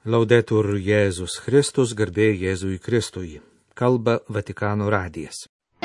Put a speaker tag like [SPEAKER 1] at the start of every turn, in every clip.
[SPEAKER 1] Laudetur Jėzus Kristus, garbė Jėzui Kristui. Kalba Vatikano radijas.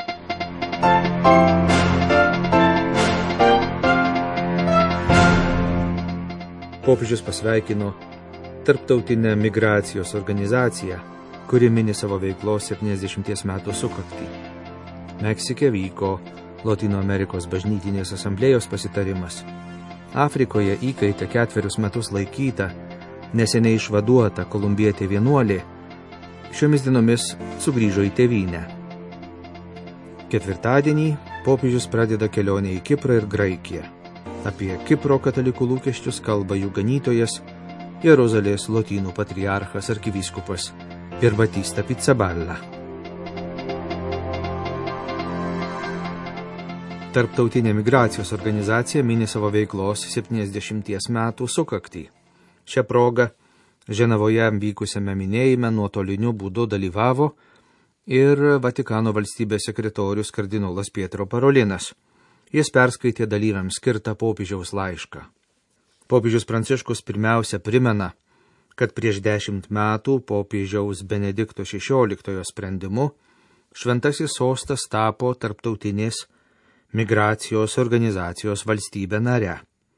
[SPEAKER 1] Popiežius pasveikino Tarptautinę migracijos organizaciją, kuri mini savo veiklos 70 metų sukaktį. Meksike vyko Lotynų Amerikos bažnytinės asamblėjos pasitarimas. Afrikoje įkaitė 4 metus laikyta, neseniai išvaduota kolumbietė vienuolė, šiomis dienomis sugrįžo į tėvynę. Ketvirtadienį popiežius pradeda kelionę į Kiprą ir Graikiją. Apie Kipro katalikų lūkesčius kalba jų ganytojas, Jeruzalės lotynų patriarchas arkivyskupas Pier Battista Pizzaballa. Tarptautinė migracijos organizacija mini savo veiklos 70 metų sukaktį. Šią progą Ženevoje vykusiame minėjime nuotoliniu būdu dalyvavo ir Vatikano valstybės sekretorius kardinolas Pietro Parolinas. Jis perskaitė dalyviams skirtą popiežiaus laišką. Popiežius Pranciškus pirmiausia primena, kad prieš 10 metų popiežiaus Benedikto XVI sprendimu Šventasis sostas tapo tarptautinės migracijos organizacijos valstybė nare.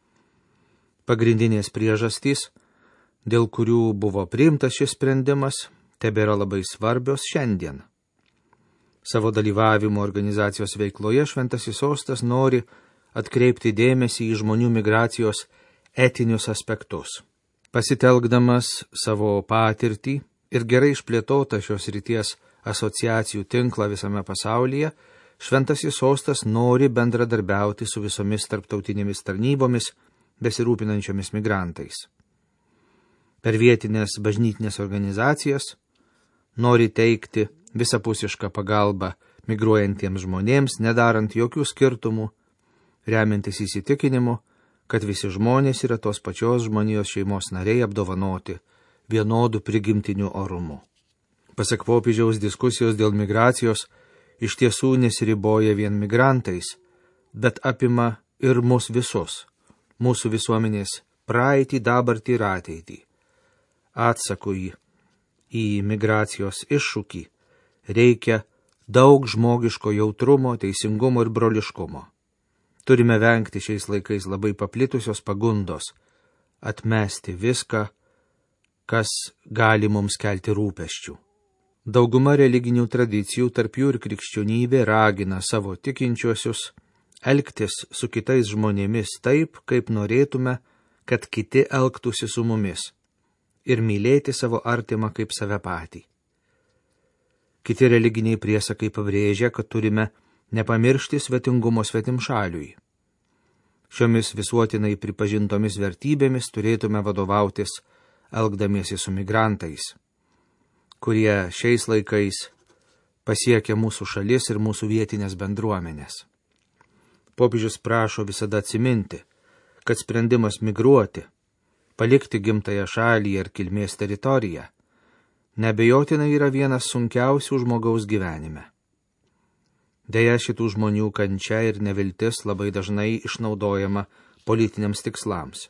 [SPEAKER 1] Pagrindinės priežastys, dėl kurių buvo priimtas šis sprendimas, tebėra labai svarbios šiandien. Savo dalyvavimo organizacijos veikloje Šventasis sostas nori atkreipti dėmesį į žmonių migracijos etinius aspektus. Pasitelkdamas savo patirtį ir gerai išplėtotą šios ryties asociacijų tinklą visame pasaulyje, Šventasis sostas nori bendradarbiauti su visomis tarptautinėmis tarnybomis, besirūpinančiomis migrantais. Per vietinės bažnytinės organizacijas nori teikti visapusišką pagalbą migruojantiems žmonėms, nedarant jokių skirtumų, remiantis įsitikinimu, kad visi žmonės yra tos pačios žmonijos šeimos nariai apdovanoti vienodų prigimtinių orumu. Pasak popiežiaus, diskusijos dėl migracijos iš tiesų nesiriboja vien migrantais, bet apima ir mus visus, mūsų visuomenės praeitį, dabartį ir ateitį. Atsakui į migracijos iššūkį reikia daug žmogiško jautrumo, teisingumo ir broliškumo. Turime vengti šiais laikais labai paplitusios pagundos, atmesti viską, kas gali mums kelti rūpesčių. Dauguma religinių tradicijų, tarp jų ir krikščionybė, ragina savo tikinčiuosius elgtis su kitais žmonėmis taip, kaip norėtume, kad kiti elgtųsi su mumis, ir mylėti savo artimą kaip save patį. Kiti religiniai priesakai pabrėžia, kad turime nepamiršti svetingumo svetimšaliui. Šiomis visuotinai pripažintomis vertybėmis turėtume vadovautis, elgdamiesi su migrantais, kurie šiais laikais pasiekia mūsų šalis ir mūsų vietinės bendruomenės. Popiežius prašo visada atsiminti, kad sprendimas migruoti, palikti gimtąją šalį ir kilmės teritoriją, neabejotinai yra vienas sunkiausių žmogaus gyvenime. Deja, šitų žmonių kančia ir neviltis labai dažnai išnaudojama politiniams tikslams.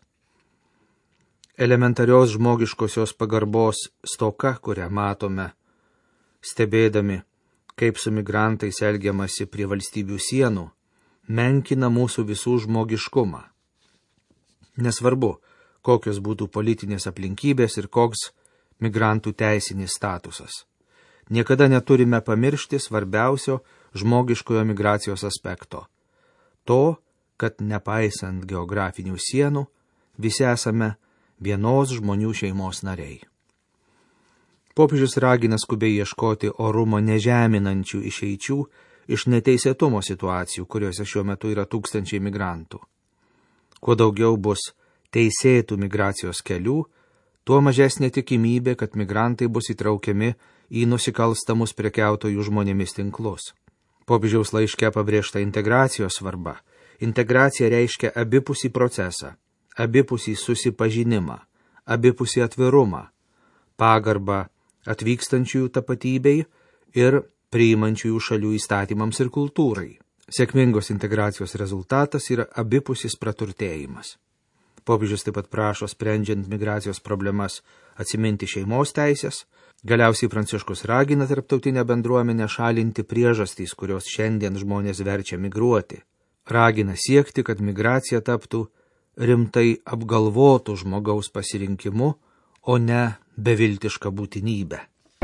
[SPEAKER 1] Elementarios žmogiškosios pagarbos stoka, kurią matome, stebėdami, kaip su migrantais elgiamasi prie valstybių sienų, menkina mūsų visų žmogiškumą. Nesvarbu, kokios būtų politinės aplinkybės ir koks migrantų teisinis statusas. Niekada neturime pamiršti svarbiausio žmogiškojo migracijos aspekto. To, kad nepaisant geografinių sienų, visi esame vienos žmonių šeimos nariai. Popiežius ragina skubiai ieškoti orumo nežeminančių išeičių iš neteisėtumo situacijų, kuriuose šiuo metu yra tūkstančiai migrantų. Kuo daugiau bus teisėtų migracijos kelių, tuo mažesnė tikimybė, kad migrantai bus įtraukiami į nusikalstamus prekiautojų žmonėmis tinklus. Popiežiaus laiške pabrėžta integracijos svarba. Integracija reiškia abipusį procesą, abipusį susipažinimą, abipusį atvirumą, pagarbą atvykstančiųjų tapatybei ir priimančiųjų šalių įstatymams ir kultūrai. Sėkmingos integracijos rezultatas yra abipusis praturtėjimas. Popiežius taip pat prašo, sprendžiant migracijos problemas, atsiminti šeimos teisės. Galiausiai Pranciškus ragina tarptautinę bendruomenę šalinti priežastys, kurios šiandien žmonės verčia migruoti. Ragina siekti, kad migracija taptų rimtai apgalvotų žmogaus pasirinkimu, o ne beviltiška būtinybė.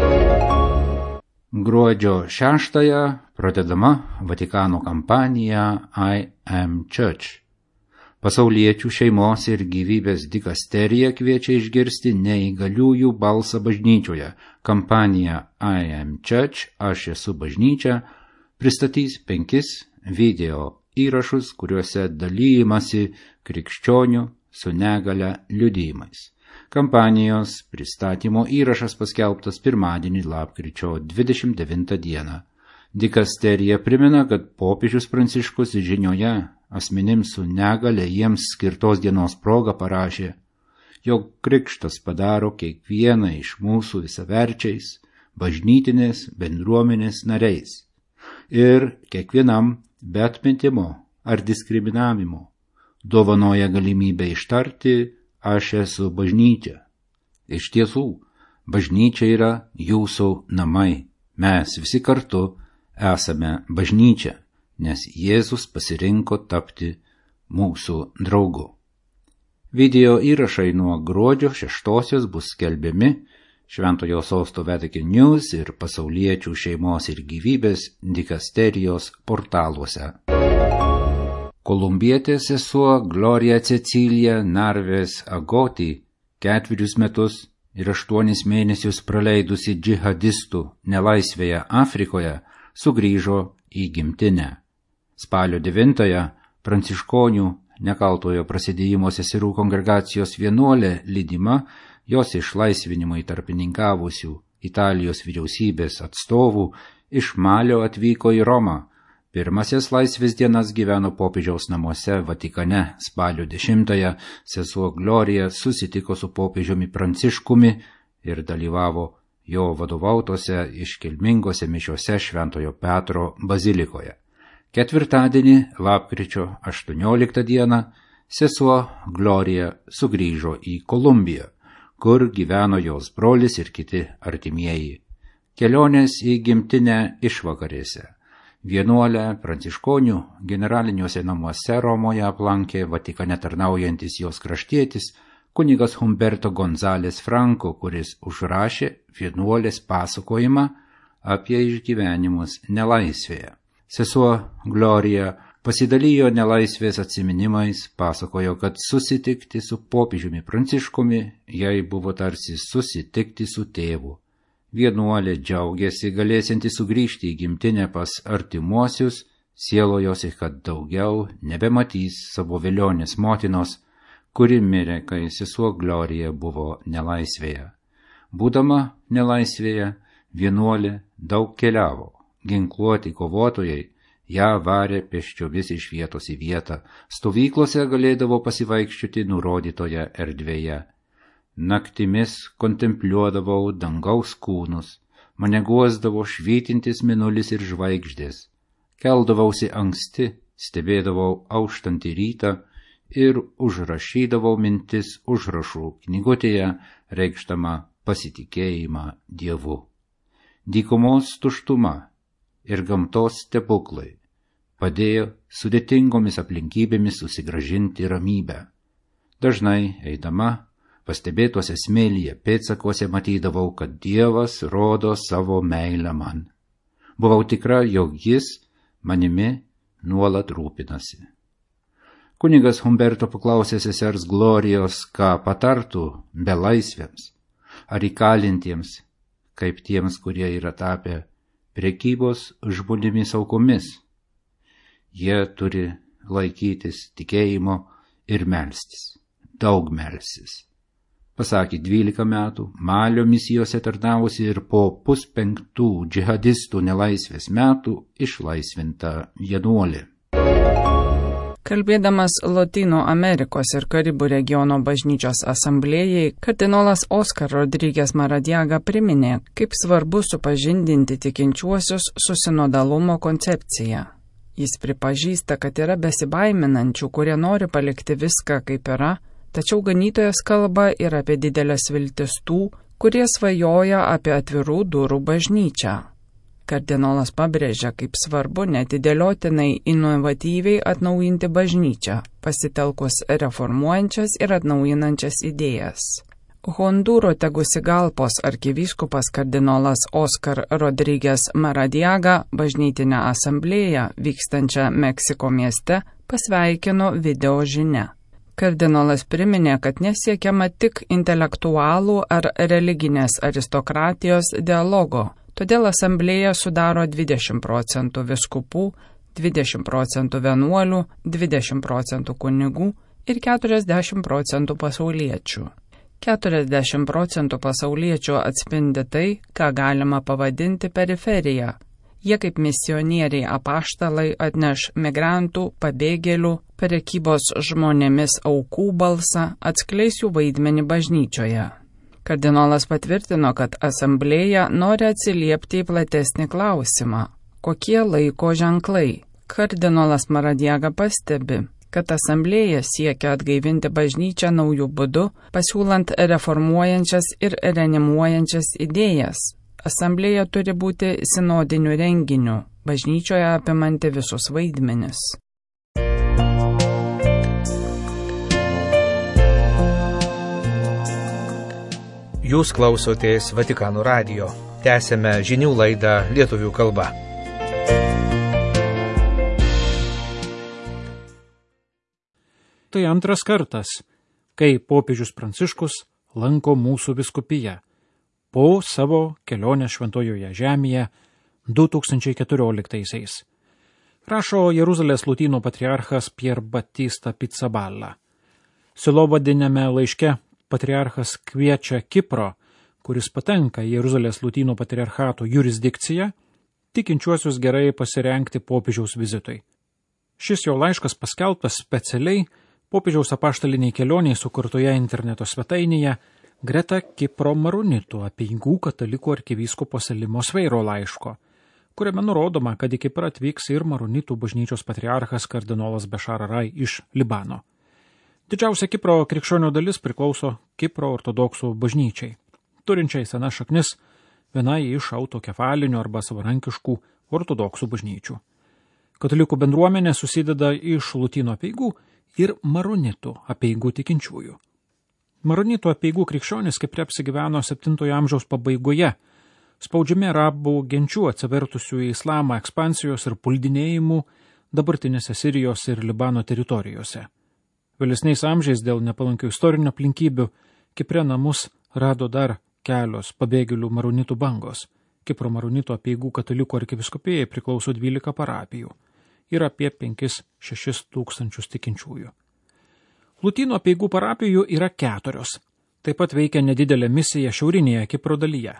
[SPEAKER 2] Gruodžio 6-ąją pradedama Vatikano kampanija I Am Church. Pasauliečių šeimos ir gyvybės dikasterija kviečia išgirsti neįgaliųjų balsą bažnyčioje. Kampanija I Am Church, aš esu bažnyčia, pristatys 5 video įrašus, kuriuose dalyjimasi krikščionių su negale liudijimais. Kampanijos pristatymo įrašas paskelbtas pirmadienį lapkričio 29 dieną. Dikasterija primena, kad popiežius Pranciškus žinioje asmenims su negale jiems skirtos dienos proga parašė, jog krikštas padaro kiekvieną iš mūsų visaverčiais, bažnytinės bendruomenės nariais ir kiekvienam be atmetimo ar diskriminavimo dovanoja galimybę ištarti, aš esu bažnyčia. Iš tiesų, bažnyčia yra jūsų namai. Mes visi kartu esame bažnyčia, nes Jėzus pasirinko tapti mūsų draugu. Video įrašai nuo gruodžio 6 bus skelbiami Šventojo Sosto Vatican News ir Pasauliečių šeimos ir gyvybės dikasterijos portaluose. Kolumbietė sesuo Gloria Cecilija Narves Agoti 4 metus ir 8 mėnesius praleidusi džihadistų nelaisvėje Afrikoje sugrįžo į gimtinę. Spalio 9-ąją pranciškonių nekaltojo prasidėjimo seserų kongregacijos vienuolė lydima jos išlaisvinimui tarpininkavusių Italijos vyriausybės atstovų iš Malio atvyko į Romą. Pirmasis laisvės dienas gyveno popiežiaus namuose Vatikane. Spalio 10-ąją sesuo Glorija susitiko su popiežiumi Pranciškumi ir dalyvavo jo vadovautose iškilmingose mišiose Šventojo Petro bazilikoje. Ketvirtadienį, lapkričio 18 dieną, sesuo Glorija sugrįžo į Kolumbiją, kur gyveno jos brolis ir kiti artimieji. Kelionės į gimtinę išvakarėse. Vienuolę pranciškonių generaliniuose namuose Romoje aplankė Vatikane tarnaujantis jos kraštietis kunigas Humberto González Franco, kuris užrašė vienuolės pasakojimą apie išgyvenimus nelaisvėje. Sesuo Glorija pasidalijo nelaisvės atsiminimais, pasakojo, kad susitikti su popiežiumi Pranciškumi jai buvo tarsi susitikti su tėvu. Vienuolė džiaugiasi galėsianti sugrįžti į gimtinę pas artimuosius, sielojosi, kad daugiau nebematys savo velionės motinos, kuri mirė, kai sesuo Glorija buvo nelaisvėje. Būdama nelaisvėje, vienuolė daug keliavo. Ginkluoti kovotojai ją varė pėsčiomis iš vietos į vietą. Stovyklose galėdavo pasivaikščioti nurodytoje erdvėje. Naktimis kontempliuodavau dangaus kūnus, mane guosdavo švytintis mėnulis ir žvaigždės. Keldavausi anksti, stebėdavau auštantį rytą ir užrašydavau mintis užrašų knygutėje, reikšdama pasitikėjimą Dievu. Dykumos tuštuma ir gamtos stebuklai padėjo sudėtingomis aplinkybėmis susigrąžinti ramybę. Dažnai eidama, pastebėtuose smėlyje pėdsakuose matydavau, kad Dievas rodo savo meilę man. Buvau tikra, jog jis manimi nuolat rūpinasi. Kunigas Humberto paklausė sesers Glorijos, ką patartų belaisviams ar įkalintiems, kaip tiems, kurie yra tapę prekybos žmonėmis aukomis. Jie turi laikytis tikėjimo ir melstis, daug melstis. Pasakė 12 metų, Malio misijose tarnavusi ir po 4,5 džihadistų nelaisvės metų išlaisvinta vienuolė.
[SPEAKER 3] Kalbėdamas Lotynų Amerikos ir Karibų regiono bažnyčios asamblėjai, kardinolas Oskar Rodriguez Maradiaga priminė, kaip svarbu supažindinti tikinčiuosius su sinodalumo koncepcija. Jis pripažįsta, kad yra besibaiminančių, kurie nori palikti viską kaip yra, Tačiau ganytojas kalba ir apie didelės viltis tų, kurie svajoja apie atvirų durų bažnyčią. Kardinolas pabrėžia, kaip svarbu netidėliotinai inovatyviai atnaujinti bažnyčią, pasitelkus reformuojančias ir atnaujinančias idėjas. Hondūro Tegucigalpos arkivyskupas kardinolas Oskar Rodrigues Maradiaga bažnytinę asamblėją vykstančią Meksiko mieste pasveikino video žinia. Kardinolas priminė, kad nesiekiama tik intelektualų ar religinės aristokratijos dialogo, todėl asamblėja sudaro 20% vyskupų, 20% vienuolių, 20% kunigų ir 40% pasauliečių. 40% pasauliečių atspindi tai, ką galima pavadinti periferija. Jie kaip misionieriai apaštalai atneš migrantų, pabėgėlių, prekybos žmonėmis aukų balsą, atskleis jų vaidmenį bažnyčioje. Kardinolas patvirtino, kad asamblėja nori atsiliepti į platesnį klausimą – kokie laiko ženklai. Kardinolas Maradiaga pastebi, kad asamblėja siekia atgaivinti bažnyčią naujų būdų, pasiūlant reformuojančias ir reanimuojančias idėjas. Asamblėja turi būti sinodiniu renginiu, bažnyčioje apimanti visus vaidmenis.
[SPEAKER 1] Jūs klausotės Vatikano radijo. Tęsėme žinių laidą lietuvių kalba.
[SPEAKER 4] Tai antras kartas, kai popiežius Pranciškus lanko mūsų vyskupiją po savo kelionės Šventojoje žemėje 2014-aisiais. Rašo Jeruzalės Lotynų patriarchas Pier Battista Pizzaballa. Silovadiniame laiške patriarchas kviečia Kipro, kuris patenka į Jeruzalės Lotynų patriarchato jurisdikciją, tikinčiuosius gerai pasirengti popiežiaus vizitui. Šis jo laiškas paskelbtas specialiai popiežiaus apaštaliniai kelioniai sukurtoje interneto svetainėje greta Kipro maronitų apeigų katalikų arkivyskupo Selimo Sveiro laiško, kuriame nurodoma, kad į Kiprą atvyks ir maronitų bažnyčios patriarchas kardinolas Bešar Rai iš Libano. Didžiausia Kipro krikščionių dalis priklauso Kipro ortodoksų bažnyčiai, turinčiai senas šaknis vienai iš autokefalinių arba savarankiškų ortodoksų bažnyčių. Katalikų bendruomenė susideda iš Lotynų apeigų ir maronitų apeigų tikinčiųjų. Maronitų apeigų krikščionys Kipre apsigyveno 7 amžiaus pabaigoje, spaudžiami arabų genčių atsivertusių į islamą ekspansijos ir puldinėjimų dabartinėse Sirijos ir Libano teritorijose. Vėlesniais amžiais dėl nepalankių istorinių aplinkybių Kipre namus rado dar kelios pabėgėlių maronitų bangos. Kipro maronitų apeigų katalikų arkivyskupijai priklauso 12 parapijų ir apie 5-6 tūkstančius tikinčiųjų. Lotynų apeigų parapijų yra 4. Taip pat veikia nedidelė misija šiaurinėje Kipro dalyje,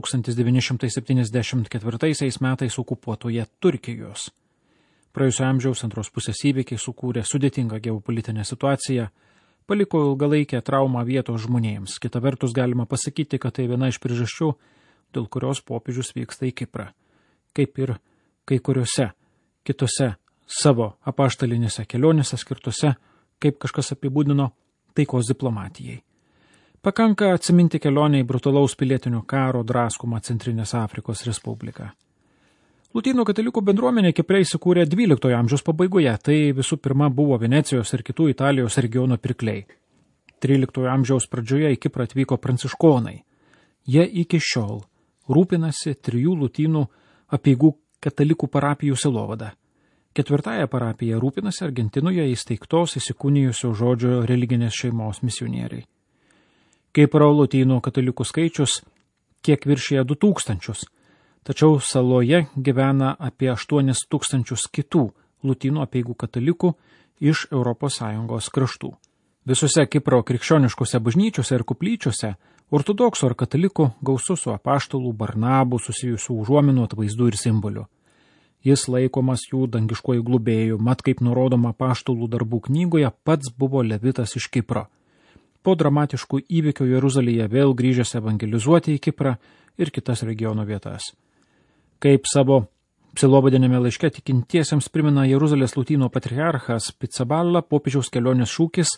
[SPEAKER 4] 1974 metais okupuotoje Turkijos. Praėjusio amžiaus antros pusės įvykiai sukūrė sudėtingą geopolitinę situaciją, paliko ilgalaikę traumą vietos žmonėms. Kita vertus galima pasakyti, kad tai viena iš priežasčių, dėl kurios popiežius vyksta į Kiprą, kaip ir kai kuriuose kitose savo apaštalinėse kelionėse skirtose, kaip kažkas apibūdino, taikos diplomatijai. Pakanka atsiminti kelionę į brutalaus pilietinio karo draskomą Centrinės Afrikos Respubliką. Lotynų katalikų bendruomenė Kipre įsikūrė 12 amžiaus pabaigoje, tai visų pirma buvo Venecijos ir kitų Italijos regiono pirkliai. 13 amžiaus pradžioje į Kiprą atvyko pranciškonai. Jie iki šiol rūpinasi 3 lotynų apeigų katalikų parapijų sielovada. 4 parapija rūpinasi Argentinoje įsteigtos įsikūnijusio žodžio religinės šeimos misionieriai. Kipro lotynų katalikų skaičius kiek viršyje 2000, tačiau saloje gyvena apie 8000 kitų lotynų apeigų katalikų iš ES kraštų. Visose Kipro krikščioniškose bažnyčiose ir koplyčiose ortodoksų ar katalikų gausu su apaštalų Barnabų susijusių užuominų atvaizdų ir simbolių. Jis laikomas jų dangiškuoju globėju, mat kaip nurodoma apaštalų darbų knygoje, pats buvo levitas iš Kipro. Po dramatiškų įvykių Jeruzalėje vėl grįžęs evangelizuoti į Kiprą ir kitas regiono vietas. Kaip savo psilovadinėme laiške tikintiesiems primena Jeruzalės Lotynų patriarchas Pizzaballa, popiežiaus kelionės šūkis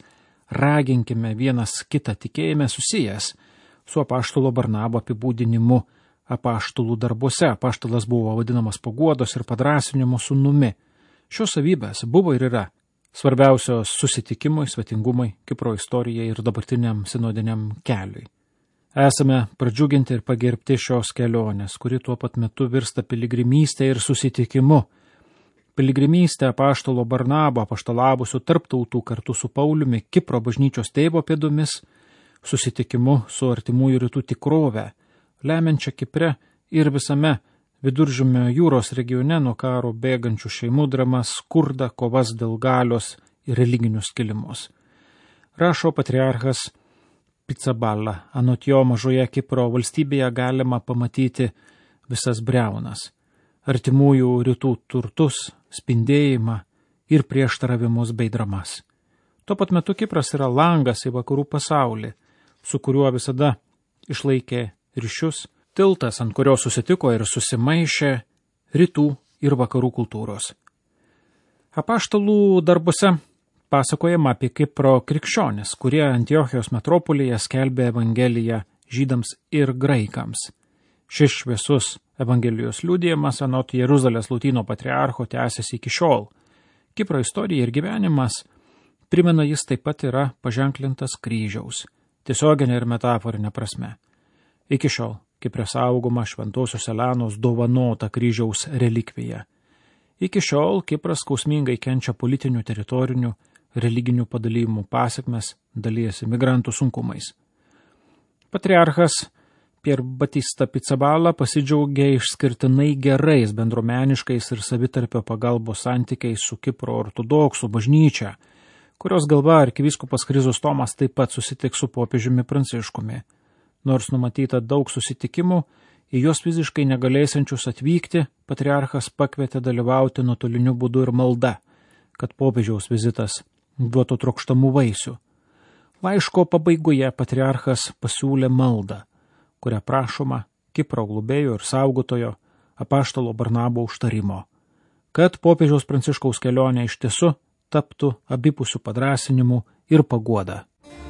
[SPEAKER 4] raginkime vienas kitą tikėjime susijęs su apaštalo Barnabo apibūdinimu apaštalų darbuose. Apaštalas buvo vadinamas paguodos ir padrąsinimo sūnumi. Šios savybės buvo ir yra svarbiausios susitikimui, svetingumui, Kipro istorijai ir dabartiniam sinodiniam keliui. Esame pradžiuginti ir pagerbti šios kelionės, kuri tuo pat metu virsta piligrimystė ir susitikimu. Piligrimystė apaštalo Barnabo apaštalavusių tarp tautų kartu su Pauliumi Kipro bažnyčios tėvo pėdomis, susitikimu su artimųjų rytų tikrove, lemiančia Kipre ir visame Viduržemio jūros regione nuo karo bėgančių šeimų dramas, skurdą, kovas dėl galios ir religinius kilimus. Rašo patriarchas Pizzaballa, anot jo mažoje Kipro valstybėje galima pamatyti visas briaunas, artimųjų rytų turtus, spindėjimą ir prieštaravimus bei dramas. Tuo pat metu Kipras yra langas į vakarų pasaulį, su kuriuo visada išlaikė ryšius, tiltas, ant kurio susitiko ir susimaišė rytų ir vakarų kultūros. Apaštalų darbuose pasakojama apie Kipro krikščionis, kurie Antiochijos metropolyje skelbė Evangeliją žydams ir graikams. Šis šviesus Evangelijos liudijimas anot Jeruzalės Lotynų patriarcho tęsiasi iki šiol. Kipro istorija ir gyvenimas, primena, jis taip pat yra paženklintas kryžiaus, tiesioginė ir metaforinė prasme. Iki šiol Kipre saugoma šventosios Elenos dovanota kryžiaus relikvija. Iki šiol Kipras skausmingai kenčia politinių, teritorinių, religinių padalymų pasekmes, dalijasi migrantų sunkumais. Patriarchas Pier Batista Pizzaballa pasidžiaugė išskirtinai gerais bendruomeniškais ir savitarpio pagalbos santykiais su Kipro ortodoksų bažnyčia, kurios galva arkivyskupas Krizostomas taip pat susitiks su popiežiumi Pranciškumi. Nors numatyta daug susitikimų, į juos fiziškai negalėsiančius atvykti, patriarchas pakvietė dalyvauti nuotoliniu būdu ir malda, kad popiežiaus vizitas duotų trokštamų vaisių. Laiško pabaigoje patriarchas pasiūlė maldą, kuria prašoma Kipro globėjo ir saugotojo apaštalo Barnabo užtarimo, kad popiežiaus Pranciškaus kelionė iš tiesų taptų abipusių padrąsinimu ir paguoda.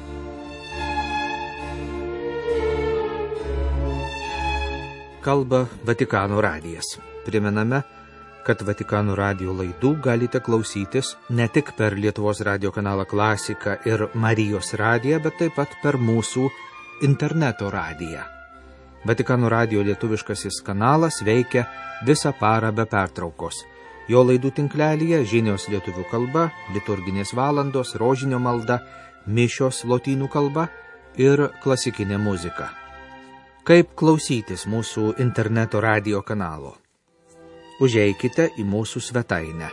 [SPEAKER 1] Kalba Vatikano radijas. Primename, kad Vatikano radijo laidų galite klausytis ne tik per Lietuvos radijo kanalą Klasika ir Marijos radiją, bet taip pat per mūsų interneto radiją. Vatikano radijo lietuviškasis kanalas veikia visą parą be pertraukos. Jo laidų tinklelyje žinios lietuvių kalba, liturginės valandos, rožinio malda, mišios lotynų kalba ir klasikinė muzika. Kaip klausytis mūsų interneto radijo kanalo? Užeikite į mūsų svetainę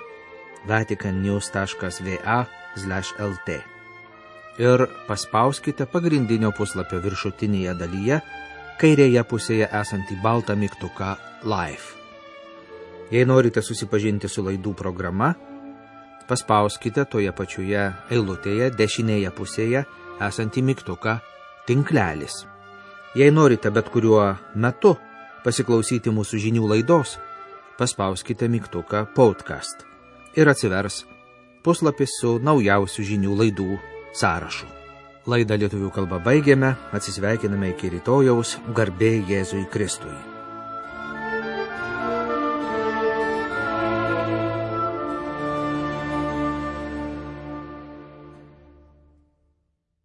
[SPEAKER 1] vaticannews.va/lt ir paspauskite pagrindinio puslapio viršutinėje dalyje, kairėje pusėje esantį baltą mygtuką Live. Jei norite susipažinti su laidų programa, paspauskite toje pačioje eilutėje dešinėje pusėje esantį mygtuką Tinklelis. Jei norite bet kuriuo metu pasiklausyti mūsų žinių laidos, paspauskite mygtuką Podcast ir atsivers puslapis su naujausių žinių laidų sąrašu. Laidą lietuvių kalba baigėme, atsisveikiname iki rytojaus, garbė Jėzui Kristui.